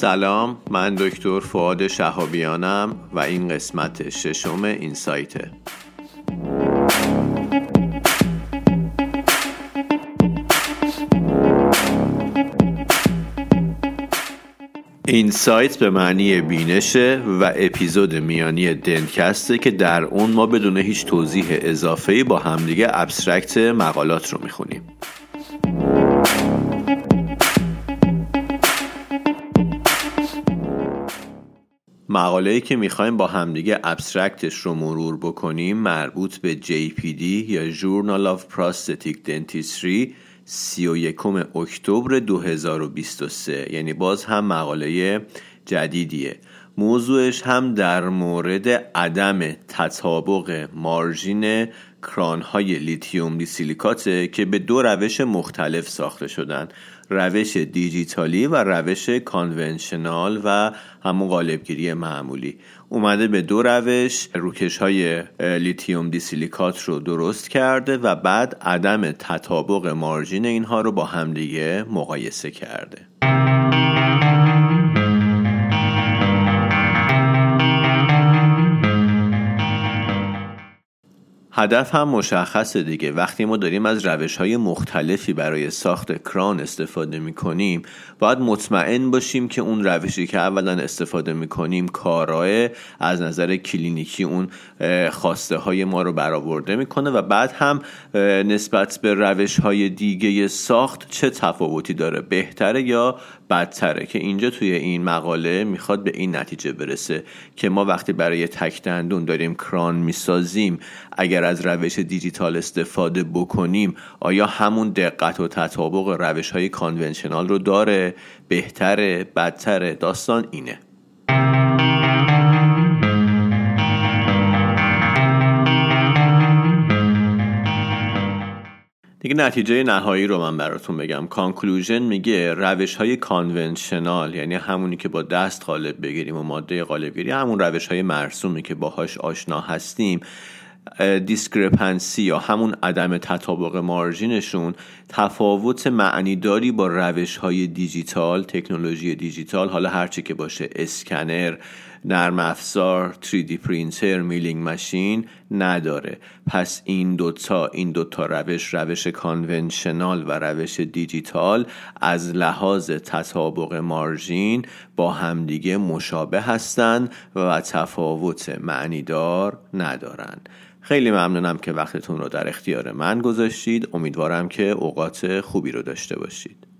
سلام، من دکتر فؤاد شهابیانم و این قسمت ششم اینسایته. اینسایت به معنی بینشه و اپیزود میانی دنتکسته که در اون ما بدون هیچ توضیح اضافه‌ای با همدیگه ابسترکت مقالات رو میخونیم. مقاله‌ای که میخوایم با همدیگه ابسترکتش رو مرور بکنیم مربوط به JPD یا Journal of Prosthetic Dentistry 31 اکتبر 2023، یعنی باز هم مقاله جدیدیه. موضوعش هم در مورد عدم تطابق مارژین کران‌های لیتیوم دیسیلیکاته که به دو روش مختلف ساخته شدن، روش دیجیتالی و روش کانونشنال و همون قالبگیری معمولی. اومده به دو روش روکش‌های لیتیوم دیسیلیکات رو درست کرده و بعد عدم تطابق مارژین اینها رو با همدیگه مقایسه کرده. هدف هم مشخصه دیگه. وقتی ما داریم از روش‌های مختلفی برای ساخت کران استفاده می‌کنیم، باید مطمئن باشیم که اون روشی که اولا استفاده می‌کنیم کارای از نظر کلینیکی اون خواسته های ما رو برآورده می‌کنه و بعد هم نسبت به روش‌های دیگه ساخت چه تفاوتی داره، بهتره یا بدتره، که اینجا توی این مقاله میخواد به این نتیجه برسه که ما وقتی برای تک دندون داریم کران میسازیم، اگر از روش دیجیتال استفاده بکنیم آیا همون دقت و تطابق روش‌های کانونشنال رو داره، بهتره، بدتره؟ داستان اینه. دیگه نتیجه نهایی رو من براتون بگم. کانکلوژن میگه روش‌های کانونشنال، یعنی همونی که با دست قالب بگیریم و ماده قالبگیری، همون روش‌های مرسومی که باهاش آشنا هستیم، دیسکرپنسی یا همون عدم تطابق مارژینشون تفاوت معنیداری با روش‌های دیجیتال، تکنولوژی دیجیتال، حالا هرچی که باشه، اسکنر، نرم افزار، 3D پرینتر، میلینگ ماشین، نداره. پس این دوتا روش کانونشنال و روش دیجیتال از لحاظ تطابق مارژین با همدیگه مشابه هستن و تفاوت معنیدار ندارن. خیلی ممنونم که وقتتون رو در اختیار من گذاشتید. امیدوارم که اوقات خوبی رو داشته باشید.